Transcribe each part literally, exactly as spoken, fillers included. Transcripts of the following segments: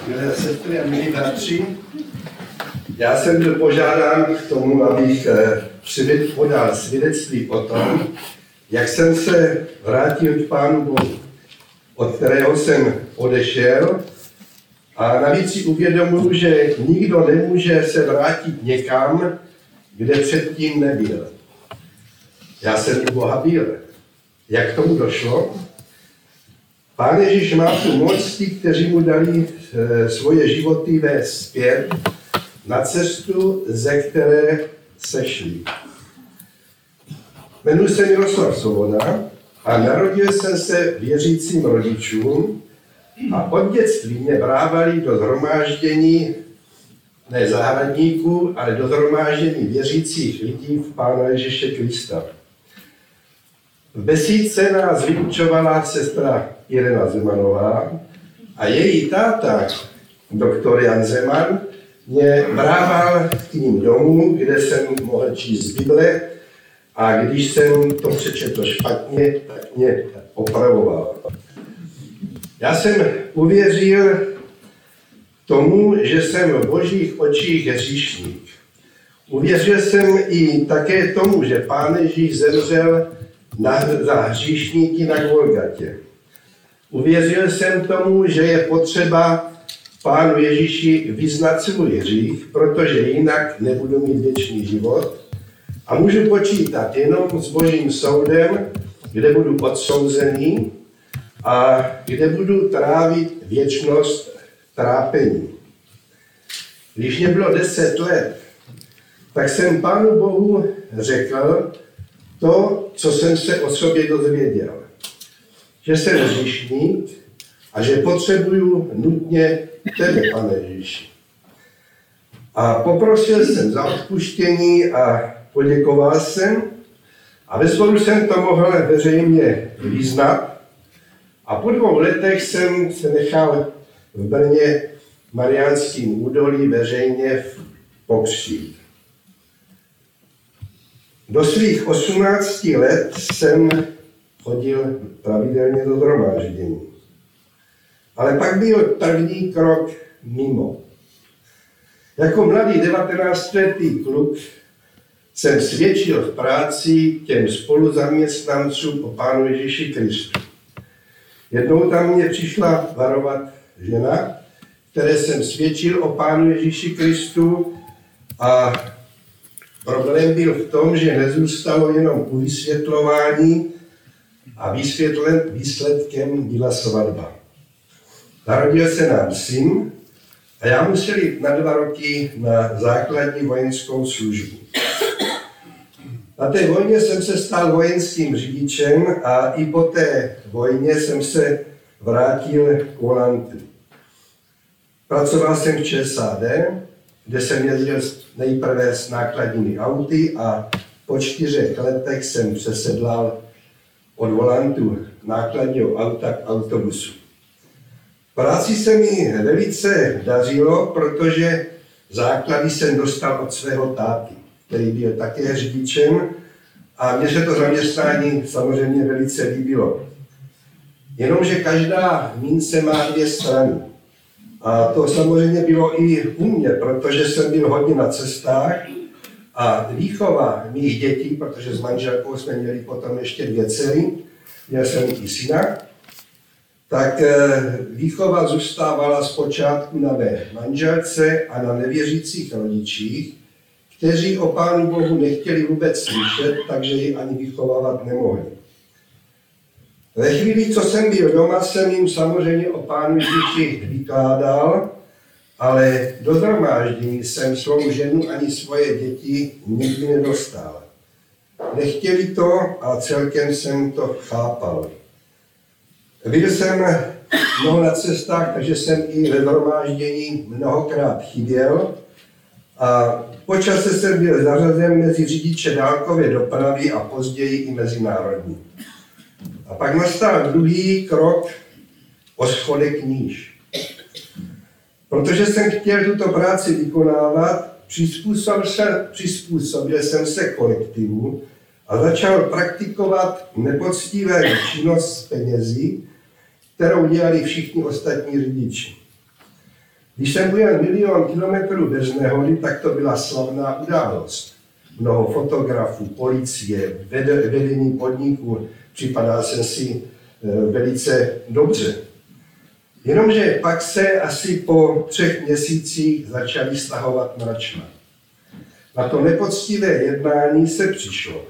Milé sestry a milí bratři, já jsem byl požádán k tomu, abych podal svědectví o tom, jak jsem se vrátil k Pánu Bohu, od kterého jsem odešel, a navíc si uvědomuji, že nikdo nemůže se vrátit někam, kde předtím nebyl. Já jsem u Boha byl. Jak k tomu došlo? Pán Ježíš má tu moc, ti, kteří mu dali e, svoje životy vést zpět na cestu, ze které sešli. Jmenuji se Miroslav Svoboda a narodil jsem se věřícím rodičům a od dětství mě brávali do shromáždění ne zahradníků, ale do shromáždění věřících lidí v Pána Ježíše Krista. V besídce nás vyučovala sestra Irena Zemanová a její táta, doktor Jan Zeman, mě brával k ním domů, kde jsem mohl číst z Bible, a když jsem to přečetl špatně, tak mě opravoval. Já jsem uvěřil tomu, že jsem v Božích očích hříšník. Uvěřil jsem i také tomu, že Pán Ježíš zemřel na, za hříšníky na Golgatě. Uvěřil jsem tomu, že je potřeba Pánu Ježíši vyznat svůj hřích, protože jinak nebudu mít věčný život a můžu počítat jenom s Božím soudem, kde budu odsouzený a kde budu trávit věčnost trápení. Když mě bylo deset let, tak jsem Pánu Bohu řekl to, co jsem se o sobě dozvěděl. Že jsem hříšník a že potřebuju nutně tebe, Pane Ježíši. A poprosil jsem za odpuštění a poděkoval jsem a ve sboru jsem to mohl veřejně vyznat. A po dvou letech jsem se nechal v Brně v Mariánském údolí veřejně pokřtít. Do svých osmnácti let jsem chodil pravidelně do shromáždění. Ale pak byl první krok mimo. Jako mladý devatenáctiletý kluk jsem svědčil v práci těm spoluzaměstnancům o Pánu Ježíši Kristu. Jednou tam mě přišla varovat žena, které jsem svědčil o Pánu Ježíši Kristu, a problém byl v tom, že nezůstalo jenom u vysvětlování a vysvětlen, výsledkem byla svatba. Narodil se nám syn a já musel jít na dva roky na základní vojenskou službu. Na té vojně jsem se stal vojenským řidičem a i po té vojně jsem se vrátil k volantu. Pracoval jsem v ČSAD, kde jsem jezdil nejprve s nákladními auty a po čtyřech letech jsem přesedlal od volantu nákladního auta k autobusu. V práci se mi velice dařilo, protože základy jsem dostal od svého táty, který byl také řidičem, a mně se to zaměstnání samozřejmě velice líbilo. Jenomže každá mince má dvě strany. A to samozřejmě bylo i u mě, protože jsem byl hodně na cestách a výchova mých dětí, protože s manželkou jsme měli potom ještě dvě dcery, měl jsem i syna, tak výchova zůstávala zpočátku na mé manželce a na nevěřících rodičích, kteří o Pánu Bohu nechtěli vůbec slyšet, takže ji ani vychovávat nemohli. Ve chvíli, co jsem byl doma, jsem jim samozřejmě o Pánu Ježíši vykládal, ale do shromáždění jsem svou ženu ani svoje děti nikdy nedostal. Nechtěli to a celkem jsem to chápal. Byl jsem mnoho na cestách, takže jsem i ve shromáždění mnohokrát chyběl a po čase jsem byl zařazen mezi řidiče dálkové dopravy a později i mezinárodní. A pak nastal druhý krok o schodek níž. Protože jsem chtěl tuto práci vykonávat, přizpůsobil, se, přizpůsobil jsem se kolektivu a začal praktikovat nepoctivou činnost s penězi, kterou dělali všichni ostatní řidiči. Když jsem byl milion kilometrů bez nehody, tak to byla slavná událost. Mnoho fotografů, policie, vedení podniku, připadal jsem si velice dobře. Jenomže pak se asi po třech měsících začali stahovat mračna. Na to nepoctivé jednání se přišlo.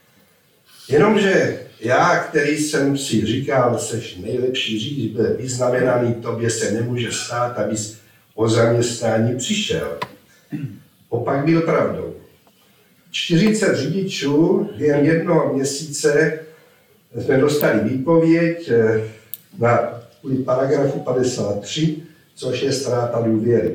Jenomže já, který jsem si říkal, seš nejlepší řidič, byl vyznamenaný, tobě se nemůže stát, abys o zaměstnání přišel. Opak byl pravdou. čtyřicet řidičů během jednoho měsíce jsme dostali výpověď na kvůli paragrafu padesát tři, což je ztráta důvěry.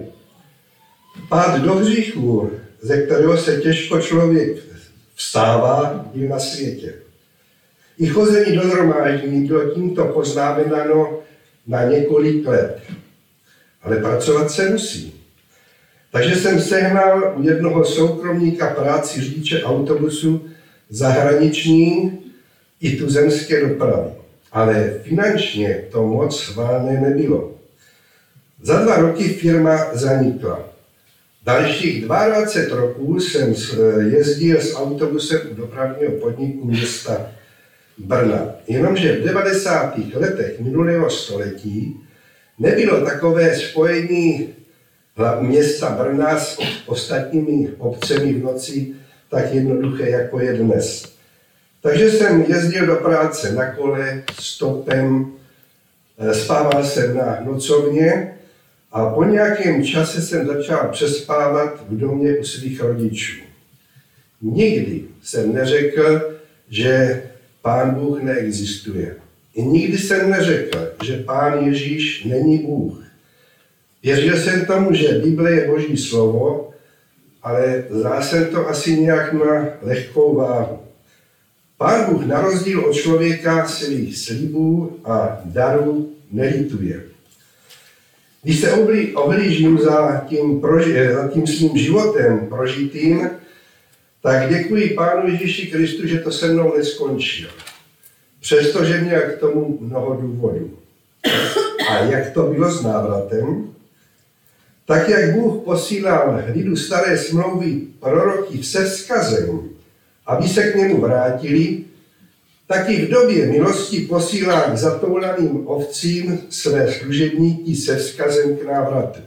Pád do hříchu, ze kterého se těžko člověk vstává, byl na světě. I chození do shromáždění bylo tímto poznamenáno na několik let. Ale pracovat se musí. Takže jsem sehnal u jednoho soukromníka práci řidiče autobusu zahraniční i tuzemské dopravy. Ale finančně to moc válné nebylo. Za dva roky firma zanikla. Dalších dvacet dva roků jsem jezdil s autobusem u dopravního podniku města Brna. Jenomže v devadesátých letech minulého století nebylo takové spojení města Brna s ostatními obcemi v noci tak jednoduché, jako je dnes. Takže jsem jezdil do práce na kole, stopem, spával jsem na nocovně a po nějakém čase jsem začal přespávat v domě u svých rodičů. Nikdy jsem neřekl, že Pán Bůh neexistuje. I nikdy jsem neřekl, že Pán Ježíš není Bůh. Věřil jsem tomu, že Bible je Boží slovo, ale zdá jsem to asi nějak na lehkou váhu. Pán Bůh na rozdíl od člověka svých slibů a darů nelituje. Když se ohlížím za tím, proži- za tím svým životem prožitým, tak děkuji Pánu Ježíši Kristu, že to se mnou neskončil. Přestože měl k tomu mnoho důvodů. A jak to bylo s návratem? Tak jak Bůh posílal lidu staré smlouvy proroky se vzkazem, aby se k němu vrátili, tak i v době milosti posílá k zatoulaným ovcím své služebníky se vzkazem k návratu.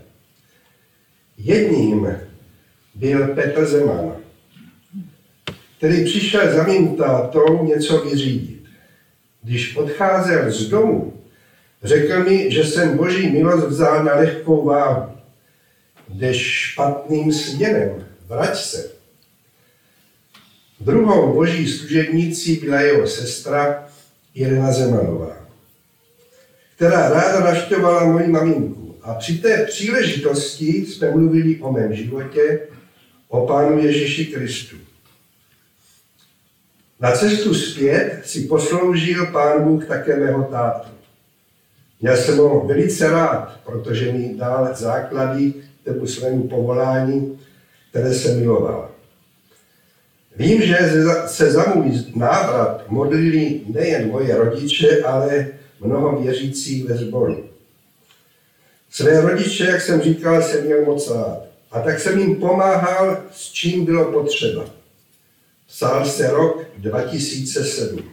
Jedním byl Petr Zeman, který přišel za mým tátou něco vyřídit. Když odcházel z domu, řekl mi, že jsem Boží milost vzal na lehkou váhu. Jdeš špatným směrem, vrať se. Druhou Boží služebnicí byla jeho sestra Irena Zemanová, která ráda navštěvovala moji maminku. A při té příležitosti jsme mluvili o mém životě, o Pánu Ježíši Kristu. Na cestu zpět si posloužil Pán Bůh také mého tátu. Měl jsem ho velice rád, protože mi dal základy k tomu svému povolání, které se miloval. Vím, že se za můj návrat modlili nejen moje rodiče, ale mnoho věřících ve sboru. Své rodiče, jak jsem říkal, jsem měl moc rád. A tak jsem jim pomáhal, s čím bylo potřeba. Psal se rok dva tisíce sedm,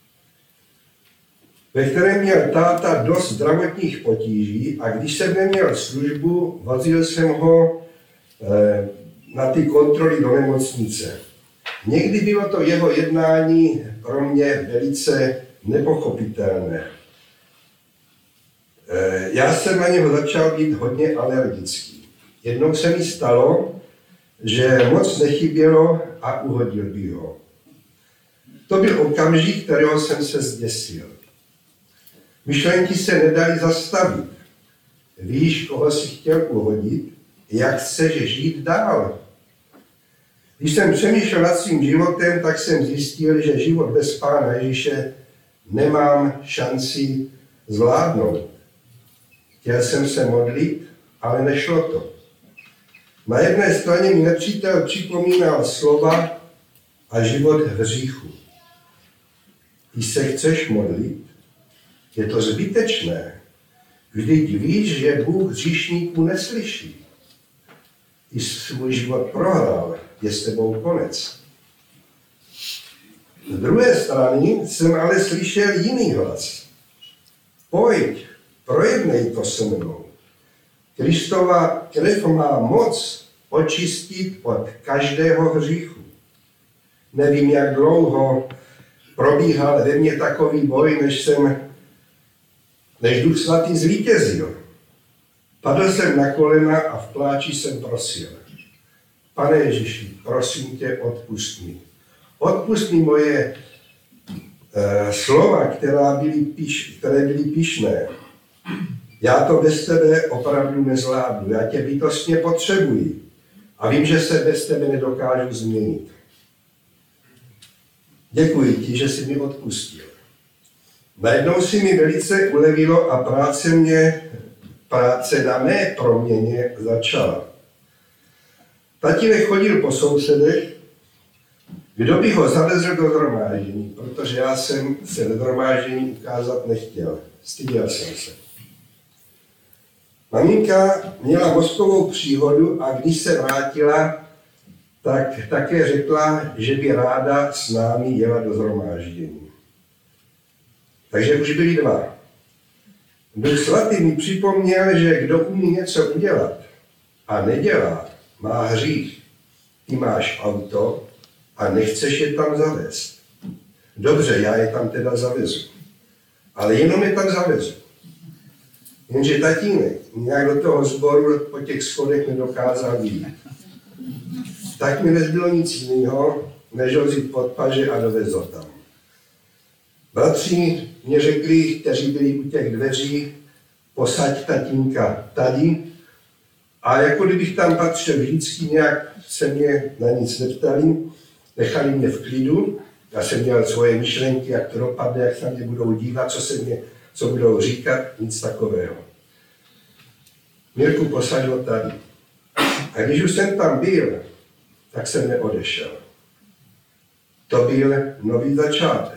ve kterém měl táta dost zdravotních potíží a když jsem neměl službu, vozil jsem ho eh, na ty kontroly do nemocnice. Někdy bylo to jeho jednání pro mě velice nepochopitelné. Eh, já jsem na něho začal být hodně alergický. Jednou se mi stalo, že moc nechybělo a uhodil bych ho. To byl okamžik, kterého jsem se zděsil. Myšlenky se nedaly zastavit. Víš, koho si chtěl uhodit, jak chceš žít dál. Když jsem přemýšlel nad svým životem, tak jsem zjistil, že život bez Pána Ježíše nemám šanci zvládnout. Chtěl jsem se modlit, ale nešlo to. Na jedné straně mi nepřítel připomínal slova a život v hříchu. Když se chceš modlit, je to zbytečné. Vždyť víš, že Bůh hříšníků neslyší. I svůj život prohrál, je s tebou konec. Z druhé strany jsem ale slyšel jiný hlas. Pojď, projednej to se mnou. Kristova krev má moc očistit od každého hříchu. Nevím, jak dlouho probíhal ve mně takový boj, než jsem, než Duch Svatý zvítězil. Padl jsem na kolena a v pláči jsem prosil. Pane Ježíši, prosím tě, odpust mi. Odpust mi moje uh, slova, která byly píš, které byly pyšné. Já to bez tebe opravdu nezvládnu. Já tě bytostně potřebuji. A vím, že se bez tebe nedokážu změnit. Děkuji ti, že jsi mi odpustil. Najednou si mi velice ulevilo a práce mě, práce na mé proměně začala. Tatínek chodil po sousedech, kdo by ho zavezl do shromáždění, protože já jsem se do shromáždění ukázat nechtěl. Styděl jsem se. Maminka měla mozkovou příhodu a když se vrátila, tak také řekla, že by ráda s námi jela do shromáždění. Takže už byli dva. Duch Svatý mi připomněl, že kdo umí něco udělat a nedělá, má hřích. Ty máš auto a nechceš je tam zavést. Dobře, já je tam teda zavezu. Ale jenom je tam zavezu. Jenže tatínek nějak do toho sboru po těch schodech nedokázal jít. Tak mi nezbylo nic jiného, než ho vzít pod paže a dovez ho tam. Bratři mě řekli, kteří byli u těch dveří, posaď tatínka tady. A jako kdybych tam patřil vždycky, nějak se mě na nic neptali, nechali mě v klidu. Já jsem měl svoje myšlenky, jak to dopadne, jak se mě budou dívat, co, se mě, co budou říkat, nic takového. Mirku, posaď ho tady. A když už jsem tam byl, tak jsem neodešel. To byl nový začátek.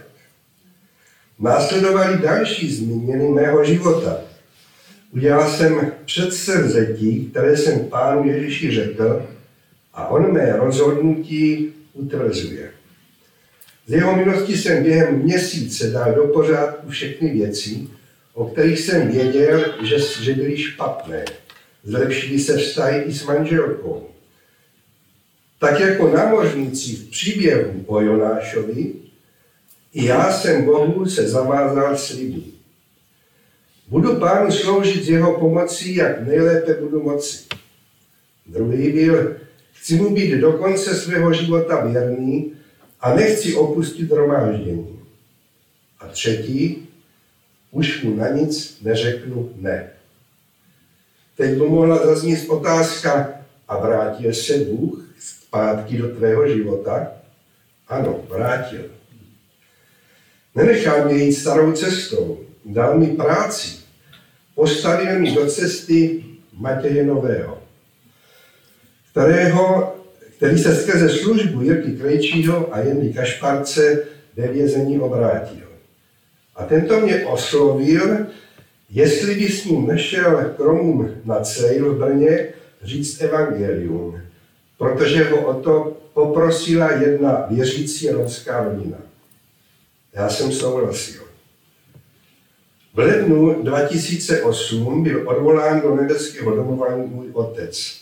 Následovaly další změny mého života. Udělal jsem předsevzetí, které jsem Pánu Ježíši řekl, a on mé rozhodnutí utvrzuje. Z jeho milosti jsem během měsíce dal do pořádku všechny věci, o kterých jsem věděl, že, že byly špatné. Zlepšily se vztahy i s manželkou. Tak jako námořníci v příběhu o Jonášovi, i já jsem Bohu se zavázal sliby. Budu Pánu sloužit s jeho pomocí, jak nejlépe budu moci. Druhý byl, chci mu být do konce svého života věrný a nechci opustit shromáždění. A třetí, už mu na nic neřeknu ne. Teď by mohla zaznít otázka, a vrátil se Bůh zpátky do tvého života? Ano, vrátil. Nenechal mě jít starou cestou, dal mi práci, postavil mi do cesty Matěje Nového, kterého, který se skrze službu Jirky Krejčího a Jendy Kašparce ve vězení obrátil. A tento mě oslovil, jestli by s ním nešel k Romům na Cejl v Brně říct evangelium, protože ho o to poprosila jedna věřící romská rodina. Já jsem souhlasil. V lednu dva tisíce osm byl odvolán do nebeského domova můj otec.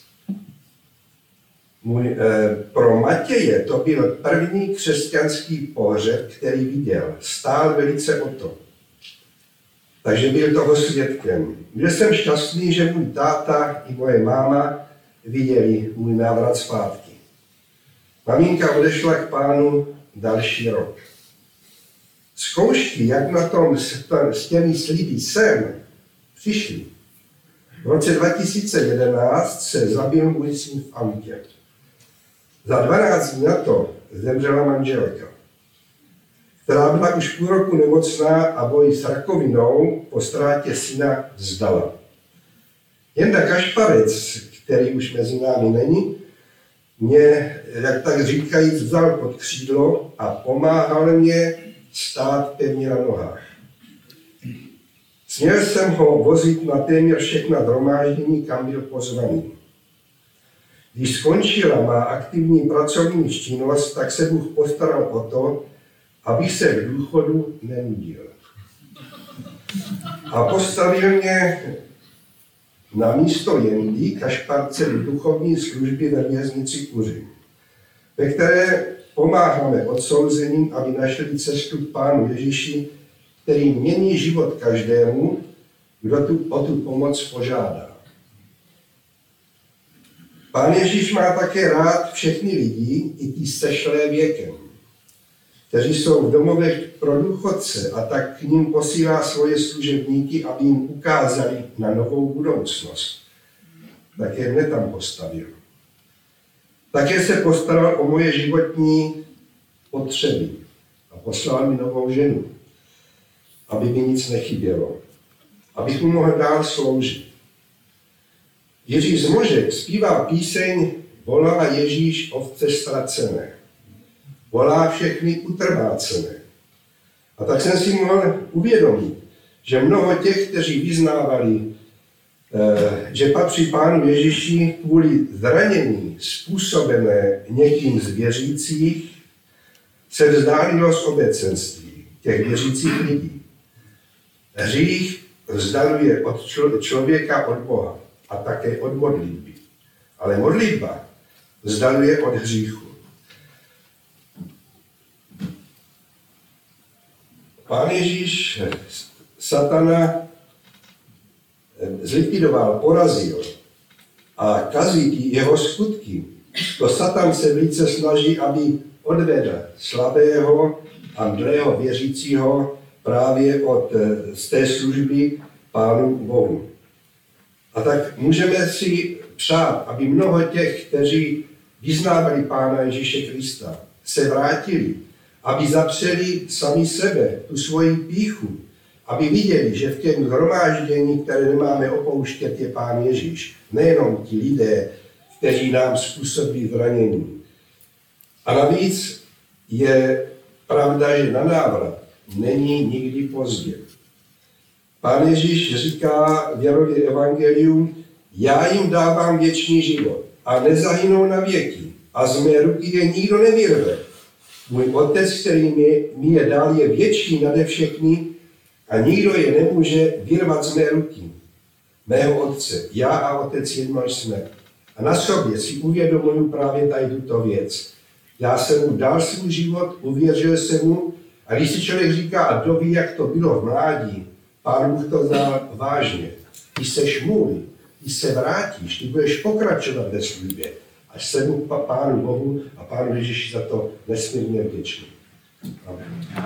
Můj, eh, pro Matěje to byl první křesťanský pohřeb, který viděl. Stál velice o to. Takže byl toho svědkem. Byl jsem šťastný, že můj táta i moje máma viděli můj návrat zpátky. Maminka odešla k Pánu další rok. Zkoušky, jak na tom s těmi sliby jsem, přišly. V roce dva tisíce jedenáct se zabil můj syn v autě. Za dvanáct dní na to zemřela manželka, která byla už půl roku nemocná a boj s rakovinou po ztrátě syna vzdala. Jenda Kašparec, který už mezi námi není, mě, jak tak říkajíc, vzal pod křídlo a pomáhal mě stát pevně na nohách. Směl jsem ho vozit na téměř všechna shromáždění, kam byl pozvaný. Když skončila má aktivní pracovní činnost, tak se Bůh postaral o to, abych se v důchodu nenudil. A postavil mě na místo Jendy Kašparce do duchovní služby ve věznici Kuřim, ve které pomáháme odsouzeným, aby našli cestu k Pánu Ježíši, který mění život každému, kdo tu, o tu pomoc požádá. Pán Ježíš má také rád všechny lidi, i ty sešlé věkem, kteří jsou v domovech pro důchodce, a tak k ním posílá svoje služebníky, aby jim ukázali na novou budoucnost. Také mne tam postavil. Také se postaral o moje životní potřeby a poslal mi novou ženu, aby mi nic nechybělo, abych mu mohl dál sloužit. Jiří Zmožek zpívá píseň Volá Ježíš ovce ztracené. Volá všechny utrvácené. A tak jsem si mohl uvědomit, že mnoho těch, kteří vyznávali, že patří Pánu Ježíši kvůli zranění způsobené někým z věřících, se vzdálilo z obecenství těch věřících lidí. Hřích vzdaluje od člověka od Boha a také od modlitby. Ale modlitba vzdaluje od hříchu. Pán Ježíš satana zlikvidoval, porazil a kazí jeho skutky. To Satan se velice snaží, aby odvedl slabého a mdlého věřícího právě od, z té služby Pánu Bohu. A tak můžeme si přát, aby mnoho těch, kteří vyznávali Pána Ježíše Krista, se vrátili, aby zapřeli sami sebe, tu svoji pýchu, aby viděli, že v těm shromáždění, které nemáme opouštět, je Pán Ježíš. Nejenom ti lidé, kteří nám způsobí zranění. A navíc je pravda, že na návrat není nikdy pozdě. Pán Ježíš říká v Janově evangelium, já jim dávám věčný život a nezahynou na věky a z mé ruky je nikdo nevyrve. Můj otec, který mi, mi je dal, je větší nade všechny a nikdo je nemůže vyrvat z mé ruky. Mého otce, já a otec jedno jsme. A na sobě si uvědomuji právě tady tuto věc. Já jsem mu dal svůj život, uvěřil jsem mu, a když si člověk říká, a kdo ví, jak to bylo v mládí, Pán Bůh to vzal vážně. Ty seš můj, ty se vrátíš, ty budeš pokračovat ve službě. Až jsem mu Pánu Bohu a Pánu Ježíši za to nesmírně vděčný. Amen.